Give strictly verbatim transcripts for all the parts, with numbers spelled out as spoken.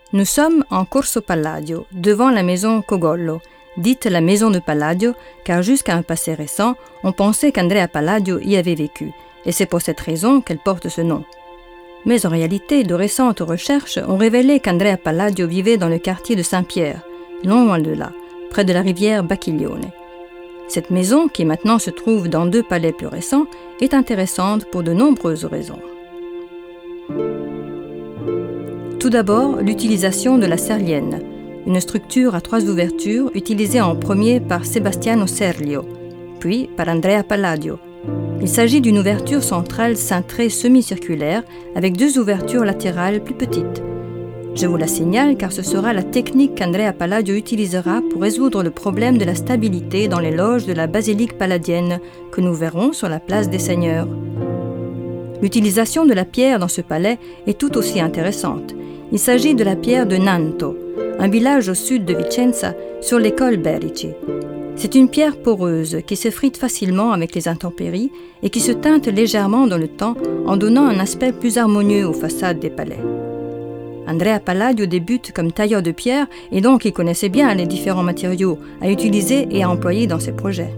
Nous sommes en Corso Palladio, devant la maison Cogollo, dite la maison de Palladio, car jusqu'à un passé récent, on pensait qu'Andrea Palladio y avait vécu, et c'est pour cette raison qu'elle porte ce nom. Mais en réalité, de récentes recherches ont révélé qu'Andrea Palladio vivait dans le quartier de Saint-Pierre, non loin de là, près de la rivière Bacchiglione. Cette maison, qui maintenant se trouve dans deux palais plus récents, est intéressante pour de nombreuses raisons. Tout d'abord, l'utilisation de la serlienne, une structure à trois ouvertures utilisée en premier par Sebastiano Serlio, puis par Andrea Palladio. Il s'agit d'une ouverture centrale cintrée semi-circulaire avec deux ouvertures latérales plus petites. Je vous la signale car ce sera la technique qu'Andrea Palladio utilisera pour résoudre le problème de la stabilité dans les loges de la basilique palladienne que nous verrons sur la place des Seigneurs. L'utilisation de la pierre dans ce palais est tout aussi intéressante. Il s'agit de la pierre de Nanto, un village au sud de Vicenza, sur les cols Berici. C'est une pierre poreuse qui s'effrite facilement avec les intempéries et qui se teinte légèrement dans le temps en donnant un aspect plus harmonieux aux façades des palais. Andrea Palladio débute comme tailleur de pierre et donc il connaissait bien les différents matériaux à utiliser et à employer dans ses projets.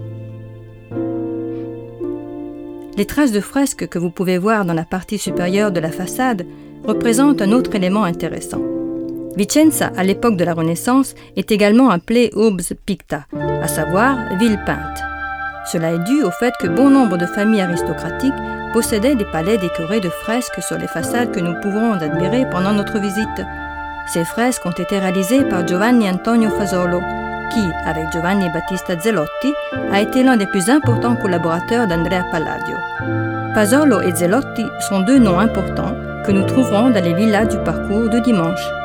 Les traces de fresques que vous pouvez voir dans la partie supérieure de la façade représentent un autre élément intéressant. Vicenza, à l'époque de la Renaissance, est également appelée Urbs Picta, à savoir ville peinte. Cela est dû au fait que bon nombre de familles aristocratiques possédaient des palais décorés de fresques sur les façades que nous pouvons admirer pendant notre visite. Ces fresques ont été réalisées par Giovanni Antonio Fasolo, qui, avec Giovanni Battista Zelotti, a été l'un des plus importants collaborateurs d'Andrea Palladio. Fasolo et Zelotti sont deux noms importants que nous trouverons dans les villas du parcours de dimanche.